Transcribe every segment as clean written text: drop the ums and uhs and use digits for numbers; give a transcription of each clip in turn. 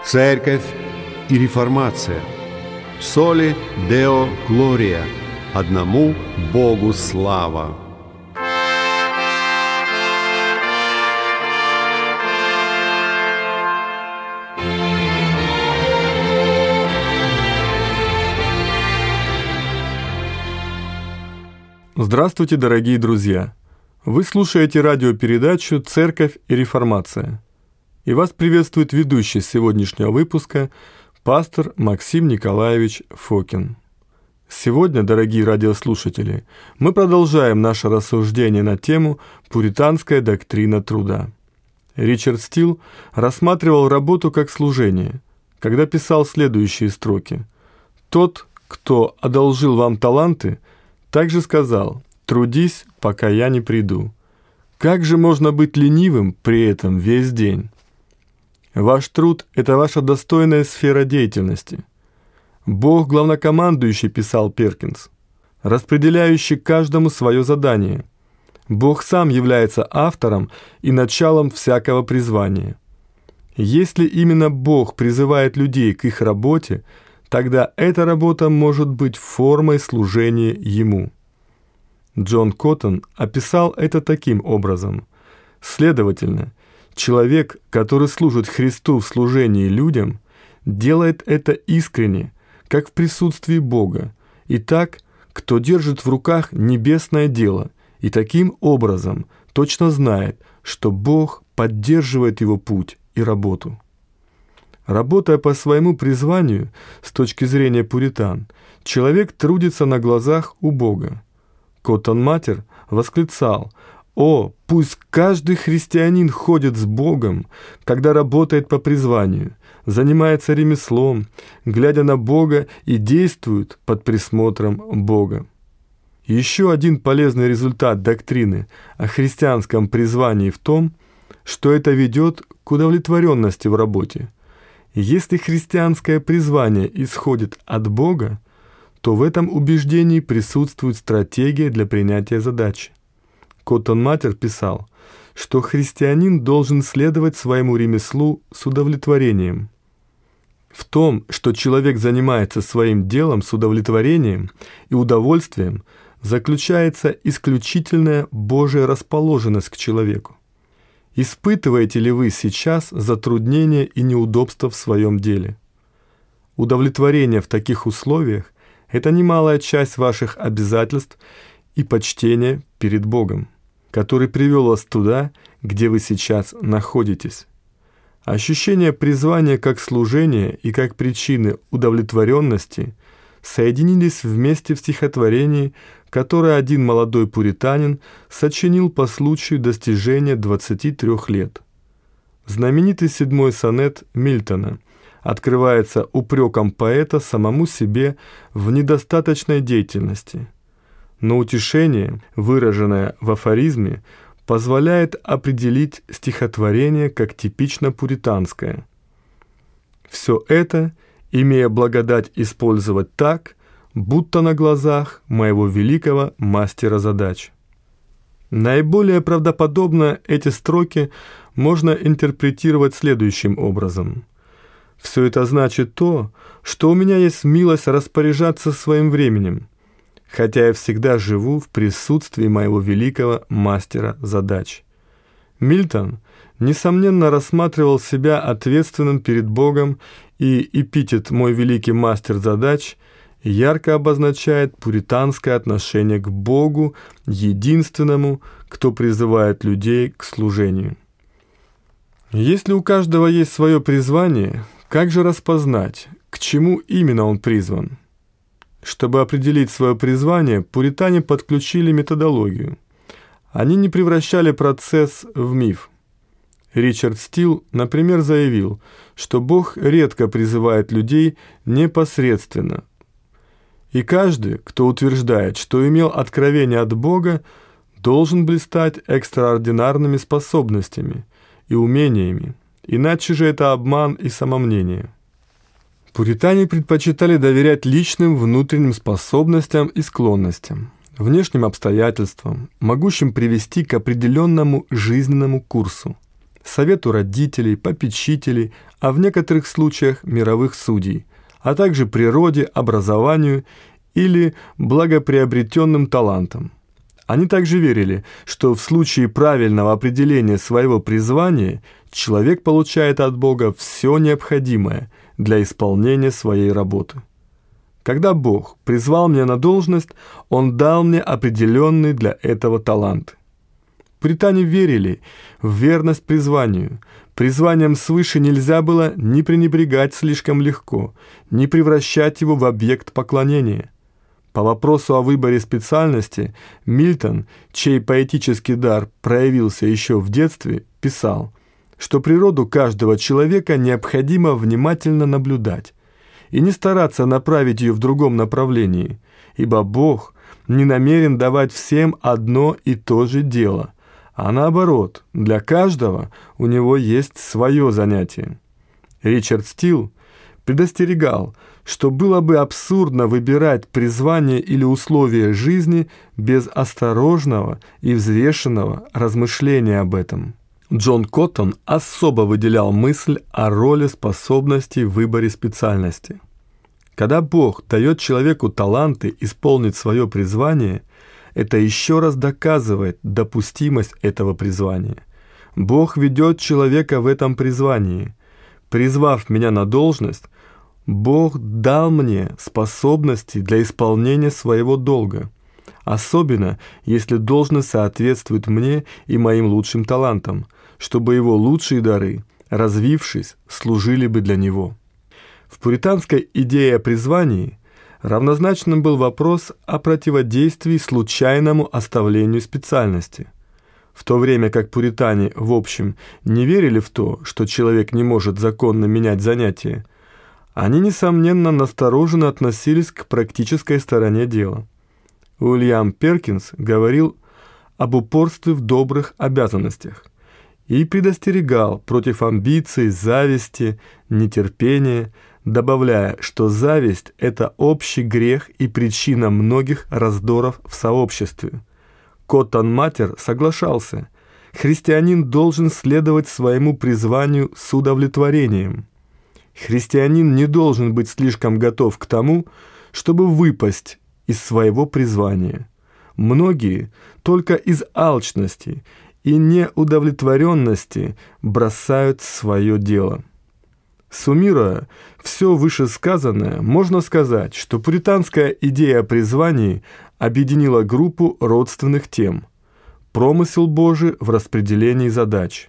Церковь и реформация. Соли Део Глория. Одному Богу слава. Здравствуйте, дорогие друзья! Вы слушаете радиопередачу «Церковь и реформация». И вас приветствует ведущий сегодняшнего выпуска пастор Максим Николаевич Фокин. Сегодня, дорогие радиослушатели, мы продолжаем наше рассуждение на тему «Пуританская доктрина труда». Ричард Стил рассматривал работу как служение, когда писал следующие строки. «Тот, кто одолжил вам таланты, также сказал: трудись, пока я не приду. Как же можно быть ленивым при этом весь день? Ваш труд – это ваша достойная сфера деятельности. Бог главнокомандующий, писал Перкинс, распределяющий каждому свое задание. Бог сам является автором и началом всякого призвания. Если именно Бог призывает людей к их работе, тогда эта работа может быть формой служения Ему. Джон Коттон описал это таким образом. Следовательно, человек, который служит Христу в служении людям, делает это искренне, как в присутствии Бога, и так, кто держит в руках небесное дело, и таким образом точно знает, что Бог поддерживает его путь и работу. Работая по своему призванию, с точки зрения пуритан, человек трудится на глазах у Бога. Коттон-Матер восклицал: «О, пусть каждый христианин ходит с Богом, когда работает по призванию, занимается ремеслом, глядя на Бога и действует под присмотром Бога». Еще один полезный результат доктрины о христианском призвании в том, что это ведет к удовлетворенности в работе. Если христианское призвание исходит от Бога, то в этом убеждении присутствует стратегия для принятия задачи. Коттон-Матер писал, что христианин должен следовать своему ремеслу с удовлетворением. В том, что человек занимается своим делом с удовлетворением и удовольствием, заключается исключительная Божья расположенность к человеку. Испытываете ли вы сейчас затруднения и неудобства в своем деле? Удовлетворение в таких условиях – это немалая часть ваших обязательств и почтения перед Богом, который привел вас туда, где вы сейчас находитесь. Ощущение призвания как служения и как причины удовлетворенности соединились вместе в стихотворении, которое один молодой пуританин сочинил по случаю достижения 23 лет. Знаменитый 7-й сонет Мильтона открывается упреком поэта самому себе в недостаточной деятельности. Но утешение, выраженное в афоризме, позволяет определить стихотворение как типично пуританское. Все это, имея благодать использовать так, будто на глазах моего великого мастера задач. Наиболее правдоподобно эти строки можно интерпретировать следующим образом. Все это значит то, что у меня есть милость распоряжаться своим временем, хотя я всегда живу в присутствии моего великого мастера задач. Мильтон, несомненно, рассматривал себя ответственным перед Богом, и эпитет «мой великий мастер задач» ярко обозначает пуританское отношение к Богу, единственному, кто призывает людей к служению. Если у каждого есть свое призвание, как же распознать, к чему именно он призван? Чтобы определить свое призвание, пуритане подключили методологию. Они не превращали процесс в миф. Ричард Стил, например, заявил, что Бог редко призывает людей непосредственно. И каждый, кто утверждает, что имел откровение от Бога, должен блистать экстраординарными способностями и умениями, иначе же это обман и самомнение. Пуритане предпочитали доверять личным внутренним способностям и склонностям, внешним обстоятельствам, могущим привести к определенному жизненному курсу. совету родителей, попечителей, а в некоторых случаях мировых судей, а также природе, образованию или благоприобретенным талантам. Они также верили, что в случае правильного определения своего призвания человек получает от Бога все необходимое для исполнения своей работы. Когда Бог призвал меня на должность, Он дал мне определенный для этого талант. Пуритане верили в верность призванию. Призванием свыше нельзя было ни пренебрегать слишком легко, ни превращать его в объект поклонения. По вопросу о выборе специальности Мильтон, чей поэтический дар проявился еще в детстве, писал, что природу каждого человека необходимо внимательно наблюдать и не стараться направить ее в другом направлении, ибо Бог не намерен давать всем одно и то же дело, а наоборот, для каждого у него есть свое занятие. Ричард Стил предостерегал, что было бы абсурдно выбирать призвание или условия жизни без осторожного и взвешенного размышления об этом. Джон Коттон особо выделял мысль о роли способностей в выборе специальности. Когда Бог дает человеку таланты исполнить свое призвание, это еще раз доказывает допустимость этого призвания. Бог ведет человека в этом призвании. Призвав меня на должность, Бог дал мне способности для исполнения своего долга, особенно если должность соответствует мне и моим лучшим талантам, чтобы его лучшие дары, развившись, служили бы для него. В пуританской идее о призвании равнозначным был вопрос о противодействии случайному оставлению специальности. В то время как пуритане, в общем, не верили в то, что человек не может законно менять занятия, они, несомненно, настороженно относились к практической стороне дела. Уильям Перкинс говорил об упорстве в добрых обязанностях и предостерегал против амбиций, зависти, нетерпения, добавляя, что зависть – это общий грех и причина многих раздоров в сообществе. Коттон Матер соглашался: христианин должен следовать своему призванию с удовлетворением. Христианин не должен быть слишком готов к тому, чтобы выпасть из своего призвания. Многие только из алчности и неудовлетворенности бросают свое дело. Суммируя все вышесказанное, можно сказать, что пуританская идея о призвании объединила группу родственных тем: промысел Божий в распределении задач,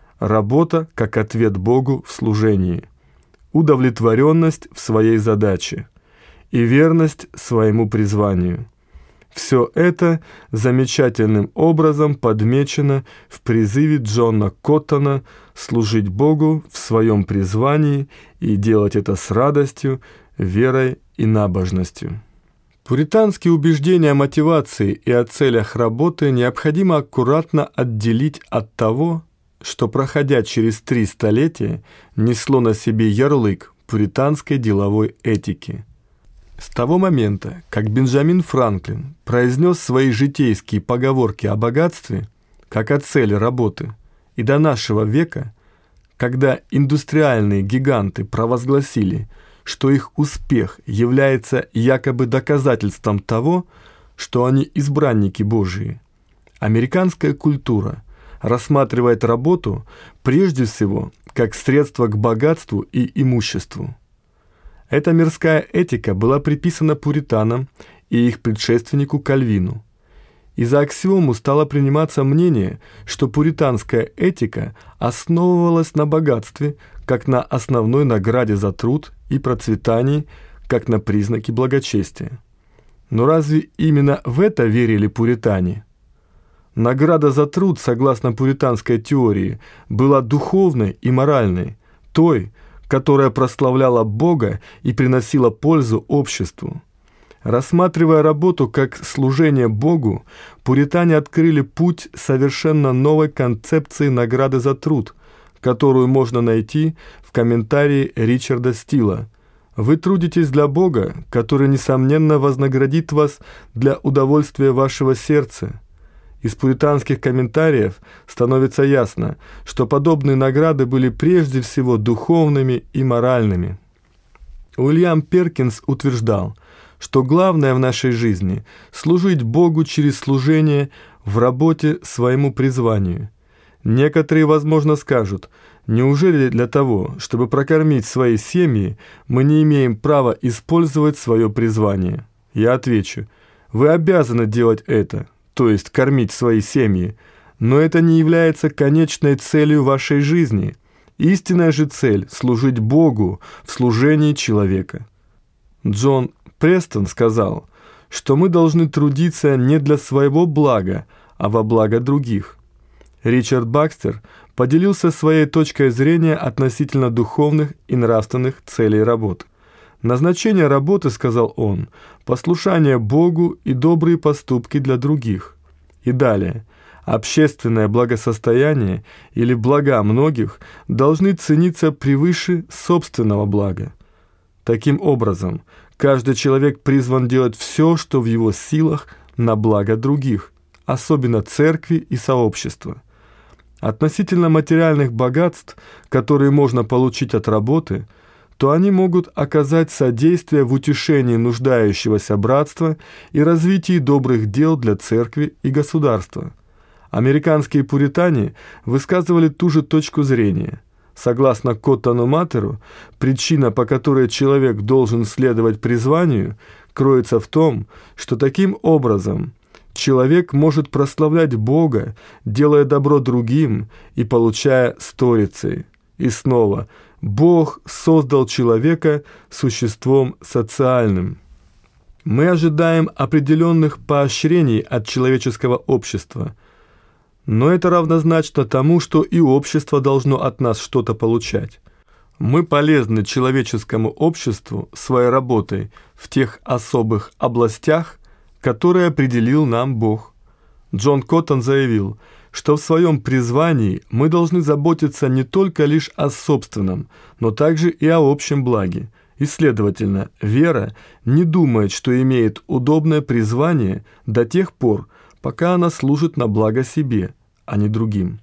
работа как ответ Богу в служении, удовлетворенность в своей задаче и верность своему призванию. Все это замечательным образом подмечено в призыве Джона Коттона служить Богу в своем призвании и делать это с радостью, верой и набожностью. Пуританские убеждения о мотивации и о целях работы необходимо аккуратно отделить от того, что, проходя через 3 столетия, несло на себе ярлык пуританской деловой этики. С того момента, как Бенджамин Франклин произнес свои житейские поговорки о богатстве, как о цели работы, и до нашего века, когда индустриальные гиганты провозгласили, что их успех является якобы доказательством того, что они избранники Божии, американская культура рассматривает работу прежде всего как средство к богатству и имуществу. Эта мирская этика была приписана пуританам и их предшественнику Кальвину. И за аксиому стало приниматься мнение, что пуританская этика основывалась на богатстве, как на основной награде за труд, и процветании, как на признаке благочестия. Но разве именно в это верили пуритане? Награда за труд, согласно пуританской теории, была духовной и моральной, той, которая прославляла Бога и приносила пользу обществу. Рассматривая работу как служение Богу, пуритане открыли путь совершенно новой концепции награды за труд, которую можно найти в комментарии Ричарда Стила. «Вы трудитесь для Бога, который, несомненно, вознаградит вас для удовольствия вашего сердца. Из пуританских комментариев становится ясно, что подобные награды были прежде всего духовными и моральными. Уильям Перкинс утверждал, что главное в нашей жизни – служить Богу через служение в работе своему призванию. Некоторые, возможно, скажут, неужели для того, чтобы прокормить свои семьи, мы не имеем права использовать свое призвание? Я отвечу, вы обязаны делать это, то есть кормить свои семьи, но это не является конечной целью вашей жизни. Истинная же цель – служить Богу в служении человека. Джон Престон сказал, что мы должны трудиться не для своего блага, а во благо других. Ричард Бакстер поделился своей точкой зрения относительно духовных и нравственных целей работы. Назначение работы, сказал он, послушание Богу и добрые поступки для других. И далее, общественное благосостояние или блага многих должны цениться превыше собственного блага. Таким образом, каждый человек призван делать все, что в его силах на благо других, особенно церкви и сообщества. Относительно материальных богатств, которые можно получить от работы, то они могут оказать содействие в утешении нуждающегося братства и развитии добрых дел для церкви и государства. Американские пуритане высказывали ту же точку зрения. Согласно Коттону Матеру, причина, по которой человек должен следовать призванию, кроется в том, что таким образом человек может прославлять Бога, делая добро другим и получая сторицей. И снова, Бог создал человека существом социальным. Мы ожидаем определенных поощрений от человеческого общества, но это равнозначно тому, что и общество должно от нас что-то получать. Мы полезны человеческому обществу своей работой в тех особых областях, которые определил нам Бог. Джон Коттон заявил, что в своем призвании мы должны заботиться не только лишь о собственном, но также и о общем благе. И, следовательно, вера не думает, что имеет удобное призвание до тех пор, пока она служит на благо себе, а не другим.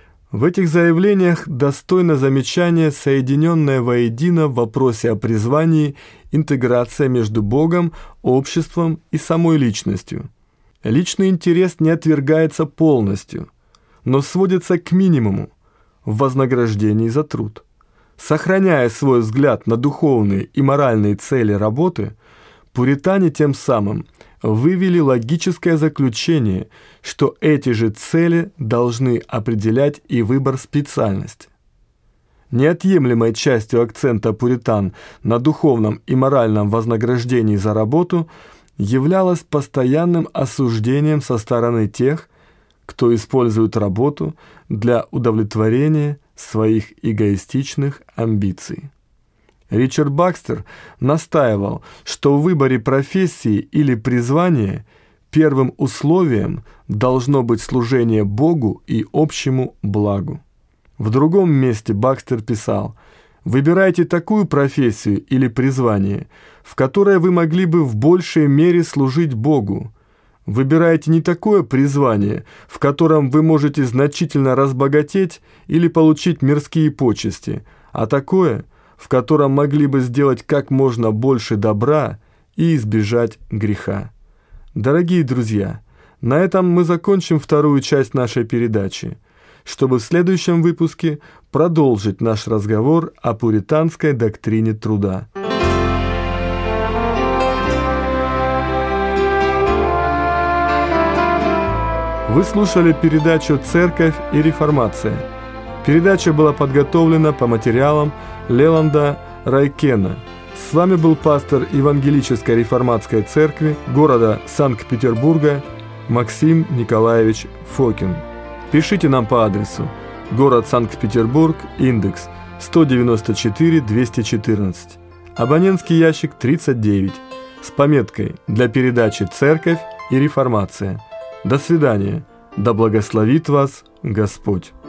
В этих заявлениях достойно замечания соединенная воедино в вопросе о призвании интеграция между Богом, обществом и самой личностью. Личный интерес не отвергается полностью, но сводится к минимуму в вознаграждении за труд. Сохраняя свой взгляд на духовные и моральные цели работы, пуритане тем самым вывели логическое заключение, что эти же цели должны определять и выбор специальности. Неотъемлемой частью акцента пуритан на духовном и моральном вознаграждении за работу являлось постоянным осуждением со стороны тех, кто использует работу для удовлетворения своих эгоистичных амбиций. Ричард Бакстер настаивал, что в выборе профессии или призвания первым условием должно быть служение Богу и общему благу. В другом месте Бакстер писал: «Выбирайте такую профессию или призвание, в которой вы могли бы в большей мере служить Богу. Выбирайте не такое призвание, в котором вы можете значительно разбогатеть или получить мирские почести, а такое, в котором могли бы сделать как можно больше добра и избежать греха». Дорогие друзья, на этом мы закончим вторую часть нашей передачи, чтобы в следующем выпуске продолжить наш разговор о пуританской доктрине труда. Вы слушали передачу «Церковь и реформация». Передача была подготовлена по материалам Леланда Райкена. С вами был пастор Евангелической реформатской церкви города Санкт-Петербурга Максим Николаевич Фокин. Пишите нам по адресу: город Санкт-Петербург, индекс 194-214, абонентский ящик 39, с пометкой для передачи «Церковь и реформация». До свидания. Да благословит вас Господь.